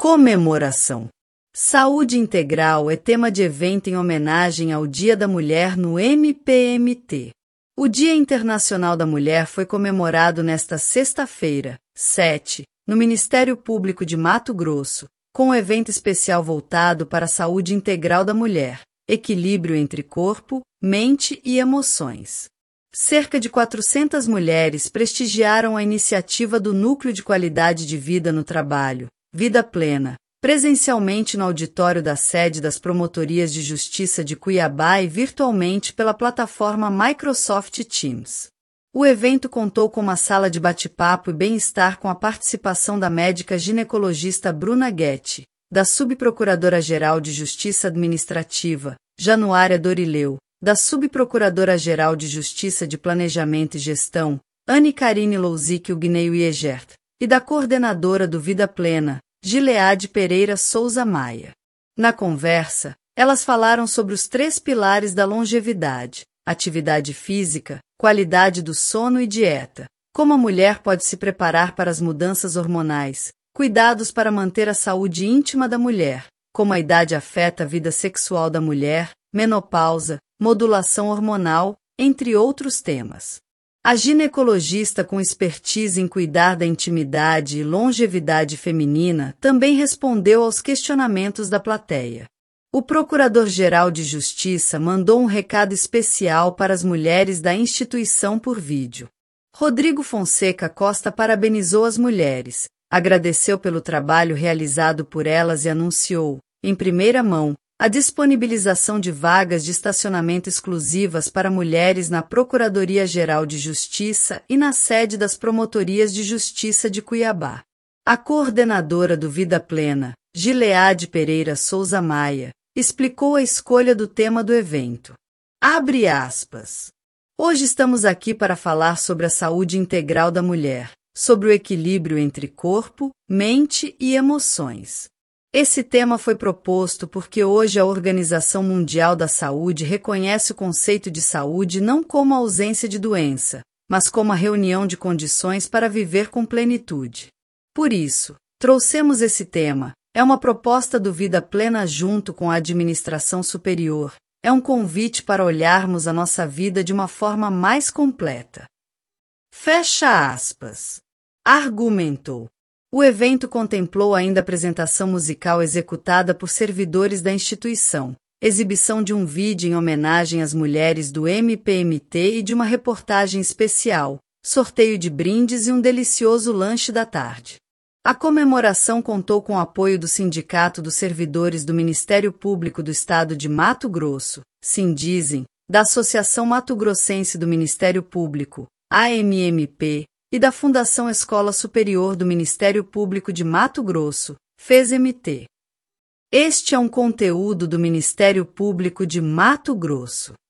Comemoração. Saúde integral é tema de evento em homenagem ao Dia da Mulher no MPMT. O Dia Internacional da Mulher foi comemorado nesta sexta-feira, 7, no Ministério Público de Mato Grosso, com um evento especial voltado para a saúde integral da mulher, equilíbrio entre corpo, mente e emoções. Cerca de 400 mulheres prestigiaram a iniciativa do Núcleo de Qualidade de Vida no Trabalho, Vida Plena, presencialmente no auditório da sede das Promotorias de Justiça de Cuiabá e virtualmente pela plataforma Microsoft Teams. O evento contou com uma sala de bate-papo e bem-estar com a participação da médica ginecologista Bruna Guetti, da Subprocuradora-Geral de Justiça Administrativa, Januária Dorileu, da Subprocuradora-Geral de Justiça de Planejamento e Gestão, Anne Karine Louzik Ugneio Egert, e da coordenadora do Vida Plena, Gileade Pereira Souza Maia. Na conversa, elas falaram sobre os 3 pilares da longevidade: atividade física, qualidade do sono e dieta, como a mulher pode se preparar para as mudanças hormonais, cuidados para manter a saúde íntima da mulher, como a idade afeta a vida sexual da mulher, menopausa, modulação hormonal, entre outros temas. A ginecologista com expertise em cuidar da intimidade e longevidade feminina também respondeu aos questionamentos da plateia. O Procurador-Geral de Justiça mandou um recado especial para as mulheres da instituição por vídeo. Rodrigo Fonseca Costa parabenizou as mulheres, agradeceu pelo trabalho realizado por elas e anunciou, em primeira mão, a disponibilização de vagas de estacionamento exclusivas para mulheres na Procuradoria-Geral de Justiça e na sede das Promotorias de Justiça de Cuiabá. A coordenadora do Vida Plena, Gileade Pereira Souza Maia, explicou a escolha do tema do evento. Abre aspas. Hoje estamos aqui para falar sobre a saúde integral da mulher, sobre o equilíbrio entre corpo, mente e emoções. Esse tema foi proposto porque hoje a Organização Mundial da Saúde reconhece o conceito de saúde não como a ausência de doença, mas como a reunião de condições para viver com plenitude. Por isso, trouxemos esse tema. É uma proposta do Vida Plena junto com a administração superior. É um convite para olharmos a nossa vida de uma forma mais completa. Fecha aspas. Argumentou. O evento contemplou ainda apresentação musical executada por servidores da instituição, exibição de um vídeo em homenagem às mulheres do MPMT e de uma reportagem especial, sorteio de brindes e um delicioso lanche da tarde. A comemoração contou com o apoio do Sindicato dos Servidores do Ministério Público do Estado de Mato Grosso, Sindizem, da Associação Mato Grossense do Ministério Público, AMMP, e da Fundação Escola Superior do Ministério Público de Mato Grosso, FESMT. Este é um conteúdo do Ministério Público de Mato Grosso.